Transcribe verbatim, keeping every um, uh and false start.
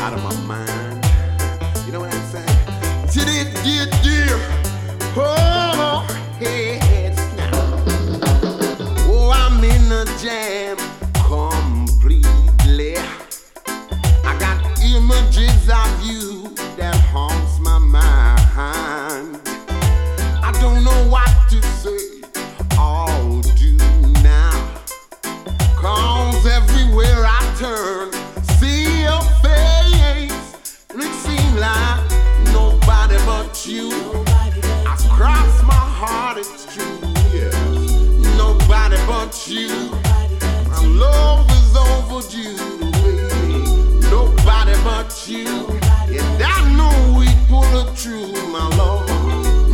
out of my mind. You know what I'm saying? Did it, did, did. Oh, heads now. Oh, I'm in a jam completely. I got images of you that haunts my mind. I don't know what to say or do now, 'cause everywhere I turn, see your face, and it seems like nobody but you. I cross my heart, it's true, yeah. Nobody but you. My love is overdue, baby. Nobody but you. And I know we pull it true, my love.